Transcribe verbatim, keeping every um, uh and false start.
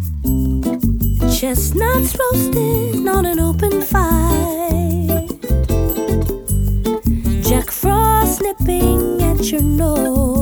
Chestnuts roasting on an open fire, Jack Frost nipping at your nose.